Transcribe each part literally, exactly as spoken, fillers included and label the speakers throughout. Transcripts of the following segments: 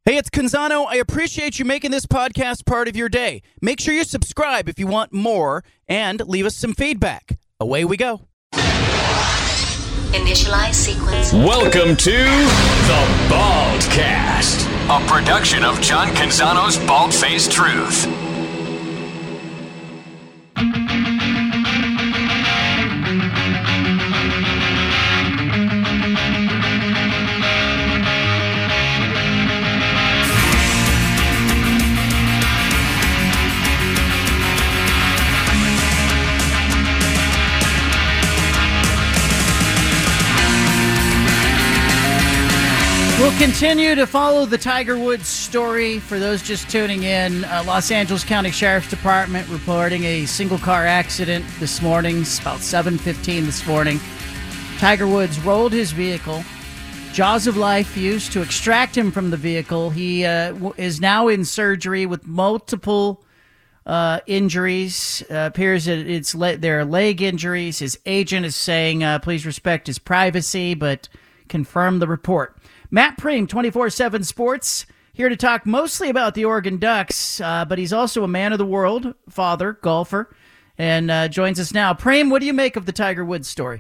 Speaker 1: Hey, it's Canzano. I appreciate you making this podcast part of your day. Make sure you subscribe if you want more and leave us some feedback. Away we go.
Speaker 2: Initialize sequence.
Speaker 3: Welcome to The Baldcast, a production of John Canzano's Bald-Faced Truth.
Speaker 4: We'll continue to follow the Tiger Woods story. For those just tuning in, uh, Los Angeles County Sheriff's Department reporting a single-car accident this morning. It's about seven fifteen this morning. Tiger Woods rolled his vehicle. Jaws of life used to extract him from the vehicle. He uh, w- is now in surgery with multiple uh, injuries. Uh, appears that it's le- there are leg injuries. His agent is saying, uh, please respect his privacy, but confirm the report. Matt Prehm, twenty-four seven Sports, here to talk mostly about the Oregon Ducks, uh, but he's also a man of the world, father, golfer, and uh, joins us now. Prehm, what do you make of the Tiger Woods story?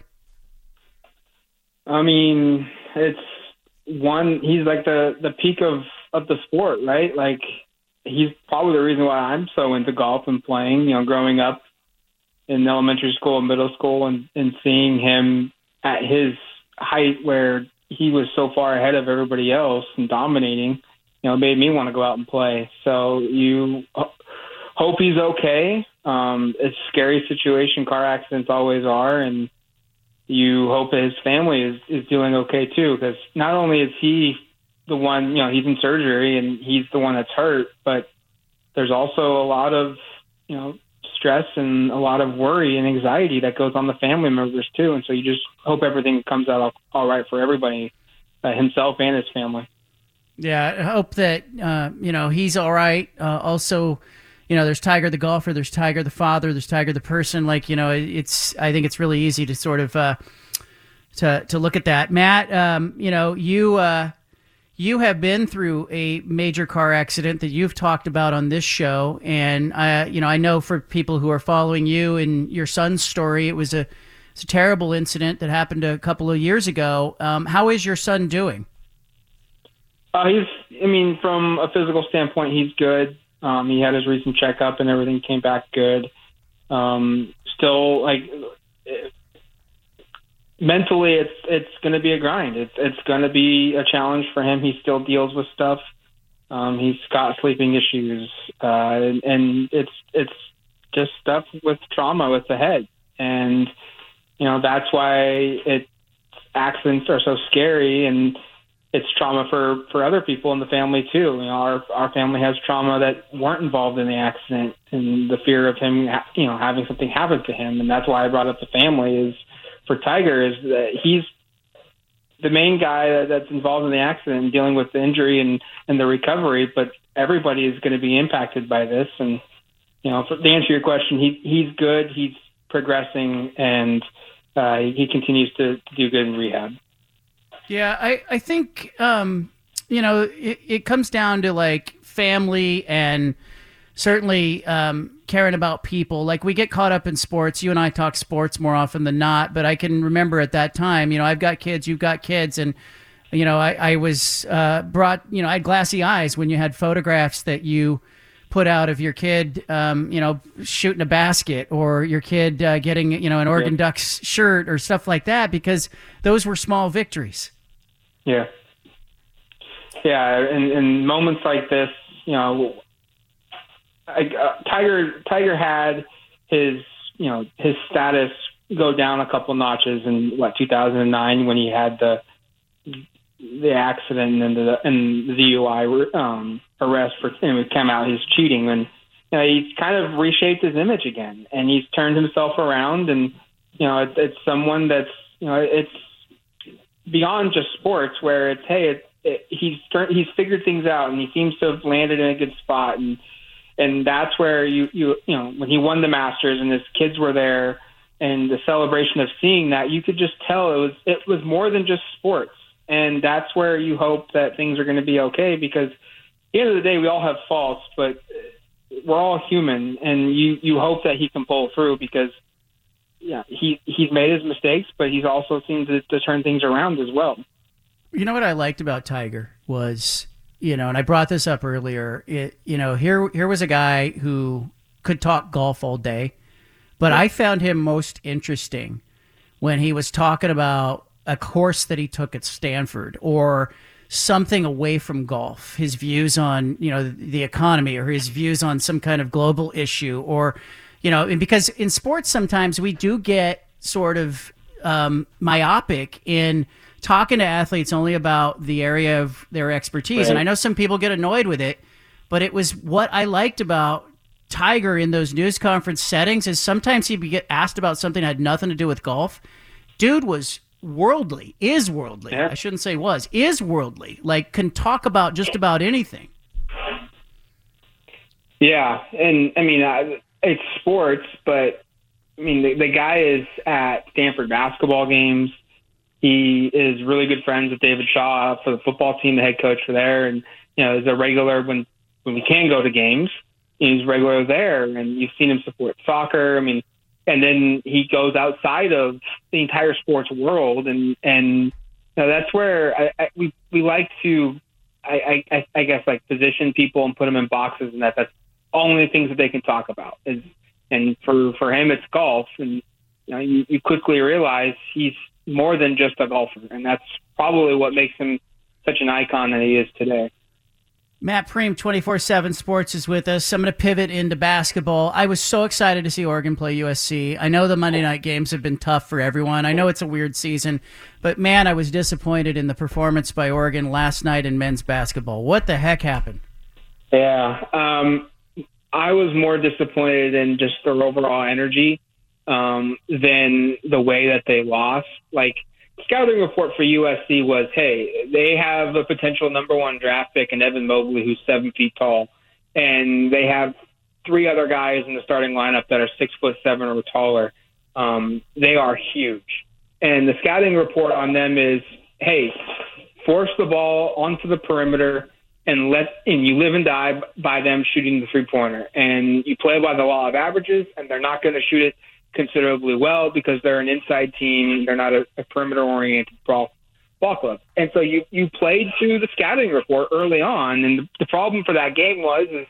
Speaker 5: I mean, it's one, he's like the, the peak of, of the sport, right? Like, he's probably the reason why I'm so into golf and playing, you know, growing up in elementary school and middle school and, and seeing him at his height where he was so far ahead of everybody else and dominating, you know, made me want to go out and play. So you ho- hope he's okay. Um, it's a scary situation. Car accidents always are. And you hope that his family is, is doing okay too, because not only is he the one, you know, he's in surgery and he's the one that's hurt, but there's also a lot of, you know, stress and a lot of worry and anxiety that goes on the family members too. And so you just hope everything comes out all right for everybody, uh, himself and his family.
Speaker 4: Yeah, I hope that, uh, you know, he's all right. Uh, also, you know, there's Tiger the golfer, there's Tiger the father, there's Tiger the person. Like, you know, it's, I think it's really easy to sort of, uh, to, to look at that. Matt, um, you know, you, uh, You have been through a major car accident that you've talked about on this show, and I, you know, I know for people who are following you and your son's story, it was a, it's a terrible incident that happened a couple of years ago. Um, how is your son doing?
Speaker 5: Uh, he's, I mean, from a physical standpoint, he's good. Um, he had his recent checkup and everything came back good. Um, still, like, it, mentally, it's it's going to be a grind. It's it's going to be a challenge for him. He still deals with stuff. Um, he's got sleeping issues, uh, and, and it's it's just stuff with trauma with the head, and you know that's why it accidents are so scary, and it's trauma for, for other people in the family too. You know, our our family has trauma that weren't involved in the accident, and the fear of him, you know, having something happen to him, and that's why I brought up the family is. For Tiger is that he's the main guy that's involved in the accident and dealing with the injury and, and the recovery, but everybody is going to be impacted by this. And, you know, for, to answer your question, he he's good, he's progressing, and uh, he continues to, to do good in rehab.
Speaker 4: Yeah, I, I think, um, you know, it, it comes down to like family and certainly um, caring about people. Like we get caught up in sports. You and I talk sports more often than not, but I can remember at that time, you know, I've got kids, you've got kids. And, you know, I, I was uh, brought, you know, I had glassy eyes when you had photographs that you put out of your kid, um, you know, shooting a basket or your kid uh, getting, you know, an Oregon
Speaker 5: yeah.
Speaker 4: Ducks shirt or stuff like that, because those were small victories.
Speaker 5: Yeah. Yeah. And in moments like this, you know, I, uh, Tiger Tiger had his you know his status go down a couple notches in what two thousand nine when he had the the accident and the and the D U I um, arrest for and it came out his cheating, and you know, he's kind of reshaped his image again, and he's turned himself around, and you know it, it's someone that's you know it's beyond just sports where it's hey it, it, he's he's figured things out and he seems to have landed in a good spot. And And that's where you, you, you know, when he won the Masters and his kids were there and the celebration of seeing that, you could just tell it was, it was more than just sports. And that's where you hope that things are going to be okay, because the end of the day, we all have faults, but we're all human, and you, you hope that he can pull through because, yeah, he he's made his mistakes, but he's also seemed to, to turn things around as well.
Speaker 4: You know what I liked about Tiger was, you know, and I brought this up earlier. It, you know, here here was a guy who could talk golf all day, but I found him most interesting when he was talking about a course that he took at Stanford or something away from golf, his views on, you know, the economy or his views on some kind of global issue or, you know, and because in sports sometimes we do get sort of um, myopic in talking to athletes only about the area of their expertise. Right. And I know some people get annoyed with it, but it was what I liked about Tiger in those news conference settings is sometimes he'd get asked about something that had nothing to do with golf. Dude was worldly, is worldly. Yeah. I shouldn't say was, is worldly. Like, can talk about just about anything.
Speaker 5: Yeah, and I mean, uh, it's sports, but I mean, the, the guy is at Stanford basketball games. He is really good friends with David Shaw for the football team, the head coach for there, and you know, is a regular when when we can go to games. He's regular there, and you've seen him support soccer. I mean. And then he goes outside of the entire sports world, and and you know, that's where I, I, we we like to, I, I I guess like position people and put them in boxes, and that that's only things that they can talk about. Is and for for him it's golf, and you know you, you quickly realize he's more than just a golfer, and that's probably what makes him such an icon that he is today.
Speaker 4: Matt Prehm, twenty-four seven Sports, is with us. I'm going to pivot into basketball. I was so excited to see Oregon play U S C. I know the Monday night games have been tough for everyone. I know it's a weird season, but man, I was disappointed in the performance by Oregon last night in men's basketball. What the heck happened?
Speaker 5: Yeah, um, I was more disappointed in just their overall energy um, than the way that they lost. Like, scouting report for U S C was, hey, they have a potential number one draft pick in Evan Mobley, who's seven feet tall, and they have three other guys in the starting lineup that are six foot seven or taller. Um, they are huge, and the scouting report on them is, hey, force the ball onto the perimeter and let and you live and die by them shooting the three pointer, and you play by the law of averages, and they're not going to shoot it considerably well because they're an inside team. They're not a, a perimeter-oriented ball, ball club. And so you, you played to the scouting report early on, and the, the problem for that game was is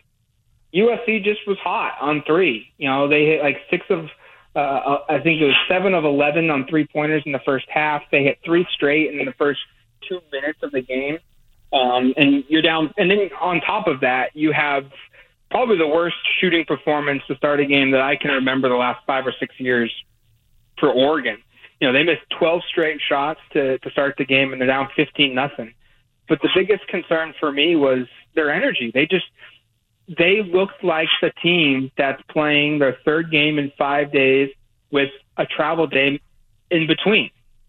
Speaker 5: U S C just was hot on three. You know, they hit like six of, uh, I think it was seven of eleven on three-pointers in the first half. They hit three straight in the first two minutes of the game. Um, and you're down. And then on top of that, you have probably the worst shooting performance to start a game that I can remember the last five or six years for Oregon. You know, they missed twelve straight shots to, to start the game, and they're down fifteen nothing. But the biggest concern for me was their energy. They just they looked like the team that's playing their third game in five days with a travel day in between.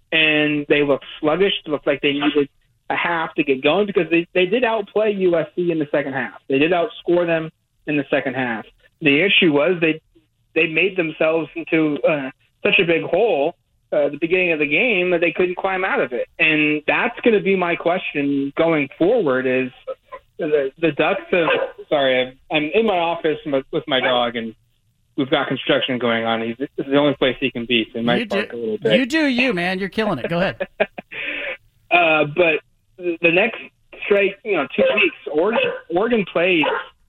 Speaker 5: And they looked sluggish. It looked like they needed a half to get going because they, they did outplay U S C in the second half. They did outscore them in the second half. The issue was they they made themselves into uh, such a big hole uh, at the beginning of the game that they couldn't climb out of it. And that's going to be my question going forward is the, the Ducks have – sorry, I'm in my office with my dog, and we've got construction going on. He's, this is the only place he can be, so he might
Speaker 4: you
Speaker 5: bark
Speaker 4: do,
Speaker 5: a little bit.
Speaker 4: You do you, man. You're killing it. Go ahead.
Speaker 5: uh, but the next straight, you know, two weeks, Oregon, Oregon plays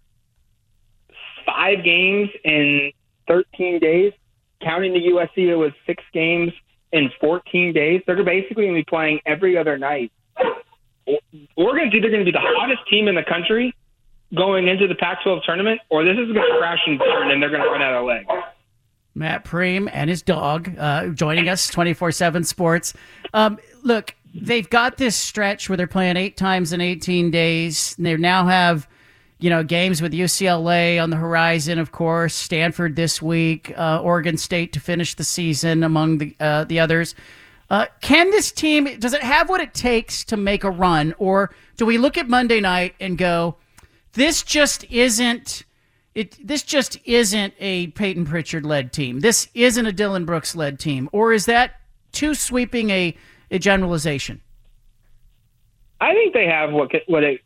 Speaker 5: five games in thirteen days. Counting the U S C, it was six games in fourteen days. They're basically going to be playing every other night. Oregon's either going to be the hottest team in the country going into the Pac twelve tournament, or this is going to crash and burn, and they're going to run out of legs.
Speaker 4: Matt Prehm and his dog uh, joining us, twenty-four seven Sports. Um, look, they've got this stretch where they're playing eight times in eighteen days. They now have, you know, games with U C L A on the horizon, of course, Stanford this week, uh, Oregon State to finish the season among the uh, the others. Uh, can this team, does it have what it takes to make a run, or do we look at Monday night and go, this just isn't it? This just isn't a Peyton Pritchard-led team. This isn't a Dylan Brooks-led team, or is that too sweeping a, a generalization?
Speaker 5: I think they have what what it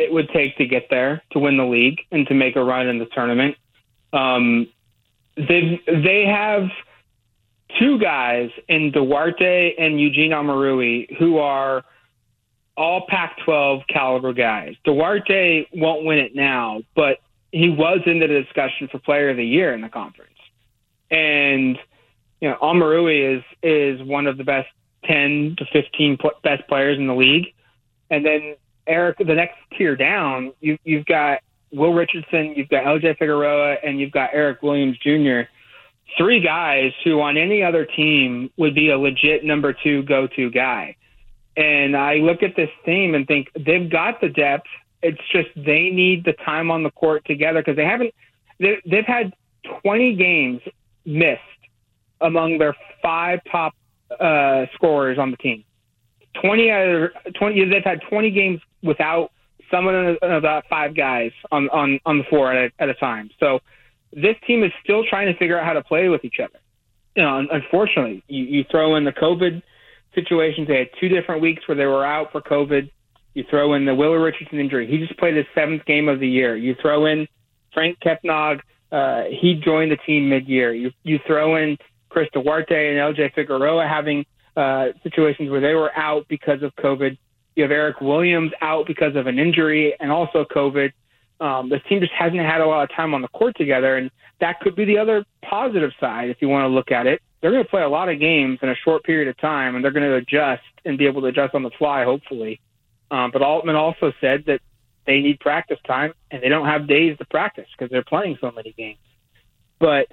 Speaker 5: it would take to get there, to win the league and to make a run in the tournament. Um, they they have two guys in Duarte and Eugene Omoruyi who are all Pac twelve caliber guys. Duarte won't win it now, but he was in the discussion for Player of the Year in the conference. And you know, Omoruyi is is one of the best ten to fifteen pl- best players in the league. And then Eric, the next tier down, you, you've got Will Richardson, you've got L J Figueroa, and you've got Eric Williams Junior Three guys who on any other team would be a legit number two go-to guy. And I look at this team and think they've got the depth. It's just they need the time on the court together because they haven't they, – they've had twenty games missed among their five top uh, scorers on the team. twenty out of twenty, they've had twenty games without someone of about five guys on, on, on the floor at a, at a time. So this team is still trying to figure out how to play with each other. You know, unfortunately, you, you throw in the COVID situations. They had two different weeks where they were out for COVID. You throw in the Will Richardson injury. He just played his seventh game of the year. You throw in Frank Kepnog. Uh, he joined the team mid-year. You, you throw in Chris Duarte and L J Figueroa having uh, situations where they were out because of COVID. You have Eric Williams out because of an injury and also COVID. Um, this team just hasn't had a lot of time on the court together, and that could be the other positive side if you want to look at it. They're going to play a lot of games in a short period of time, and they're going to adjust and be able to adjust on the fly, hopefully. Um, but Altman also said that they need practice time, and they don't have days to practice because they're playing so many games. But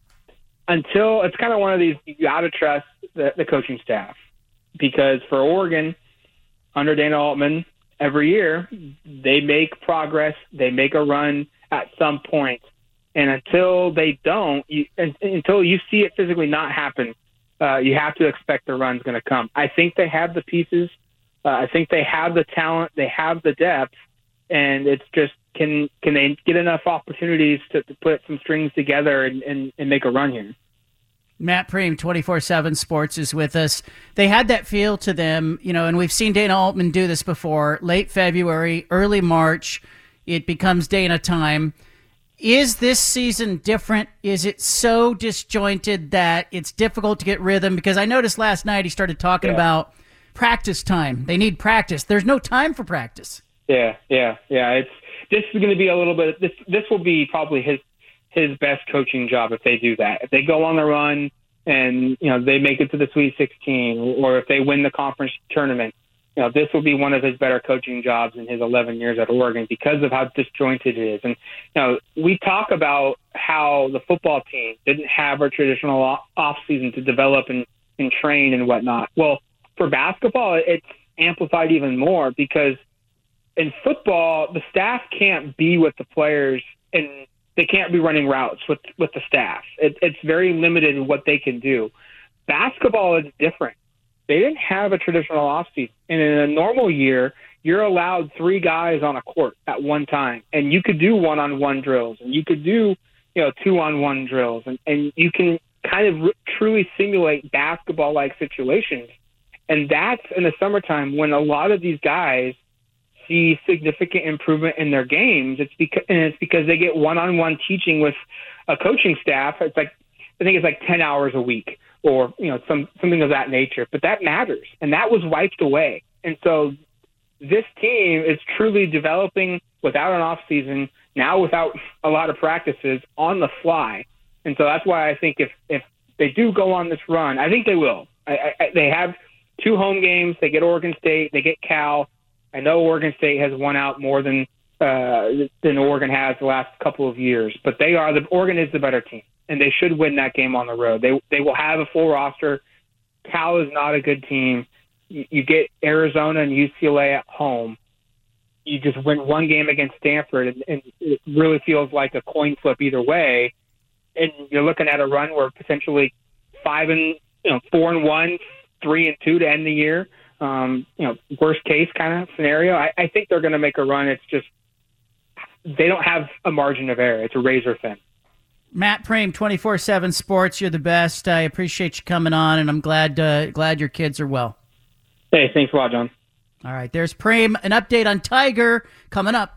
Speaker 5: until it's kind of one of these, you got to trust the, the coaching staff because for Oregon, under Dana Altman, every year they make progress, they make a run at some point, and until they don't, you, until you see it physically not happen, uh, you have to expect the run's going to come. I think they have the pieces. Uh, I think they have the talent. They have the depth, and it's just can can they get enough opportunities to, to put some strings together and, and, and make a run here.
Speaker 4: Matt Prehm, twenty-four seven Sports, is with us. They had that feel to them, you know, and we've seen Dana Altman do this before. Late February, early March, it becomes Dana time. Is this season different? Is it so disjointed that it's difficult to get rhythm? Because I noticed last night he started talking yeah. about practice time. They need practice. There's no time for practice.
Speaker 5: Yeah, yeah, yeah. It's this is going to be a little bit. This this will be probably his. his best coaching job if they do that. If they go on the run and, you know, they make it to the Sweet sixteen or if they win the conference tournament, you know, this will be one of his better coaching jobs in his eleven years at Oregon because of how disjointed it is. And, you know, we talk about how the football team didn't have a traditional off season to develop and, and train and whatnot. Well, for basketball, it's amplified even more because in football, the staff can't be with the players and they can't be running routes with, with the staff. It, it's very limited in what they can do. Basketball is different. They didn't have a traditional offseason. And in a normal year, you're allowed three guys on a court at one time. And you could do one-on-one drills. And you could do, you know, two-on-one drills. And, and you can kind of r- truly simulate basketball-like situations. And that's in the summertime when a lot of these guys see significant improvement in their games. It's because and it's because they get one-on-one teaching with a coaching staff. It's like I think it's like ten hours a week, or you know, some something of that nature. But that matters, and that was wiped away. And so this team is truly developing without an off season, now without a lot of practices, on the fly. And so that's why I think if if they do go on this run, I think they will. I, I, they have two home games. They get Oregon State. They get Cal. I know Oregon State has won out more than uh, than Oregon has the last couple of years, but they are the Oregon is the better team, and they should win that game on the road. They they will have a full roster. Cal is not a good team. You, you get Arizona and U C L A at home. You just win one game against Stanford, and, and it really feels like a coin flip either way. And you're looking at a run where potentially five and you know four and one, three and two to end the year. Um, you know, worst case kind of scenario. I, I think they're going to make a run. It's just they don't have a margin of error. It's a razor thin.
Speaker 4: Matt Prehm, twenty-four seven Sports. You're the best. I appreciate you coming on, and I'm glad uh, glad your kids are well.
Speaker 5: Hey, thanks a lot, John.
Speaker 4: All right, there's Prem. An update on Tiger coming up.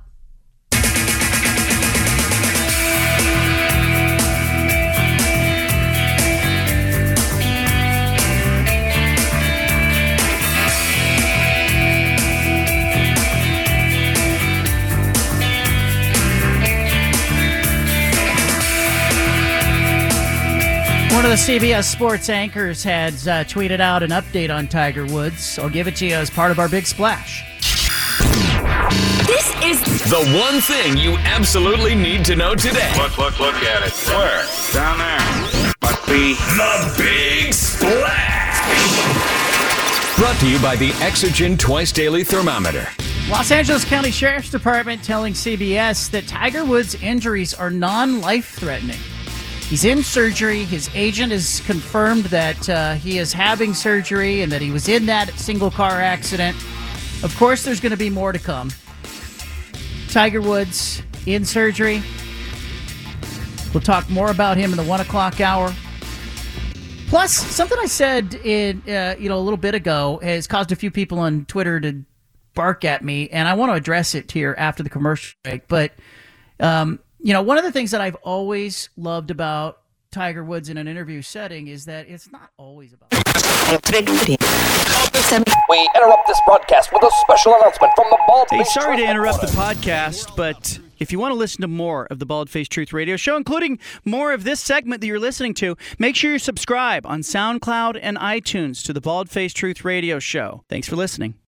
Speaker 4: One of the C B S Sports anchors has uh, tweeted out an update on Tiger Woods. I'll give it to you as part of our big splash.
Speaker 3: This is the one thing you absolutely need to know today.
Speaker 2: Look, look, look at it. Where? Down there. Must be
Speaker 3: The Big Splash. Brought to you by the Exergen Twice Daily Thermometer.
Speaker 4: Los Angeles County Sheriff's Department telling C B S that Tiger Woods' injuries are non-life-threatening. He's in surgery. His agent has confirmed that uh, he is having surgery and that he was in that single car accident. Of course, there's going to be more to come. Tiger Woods in surgery. We'll talk more about him in the one o'clock hour. Plus, something I said in uh, you know a little bit ago has caused a few people on Twitter to bark at me, and I want to address it here after the commercial break. But um, you know, one of the things that I've always loved about Tiger Woods in an interview setting is that it's not always about.
Speaker 6: We interrupt this broadcast with a special announcement from the Bald
Speaker 1: Hey,
Speaker 6: Face
Speaker 1: sorry to
Speaker 6: Truth
Speaker 1: interrupt the
Speaker 6: Headquarters.
Speaker 1: podcast, but if you want to listen to more of the Bald Face Truth Radio Show, including more of this segment that you're listening to, make sure you subscribe on SoundCloud and iTunes to the Bald Face Truth Radio Show. Thanks for listening.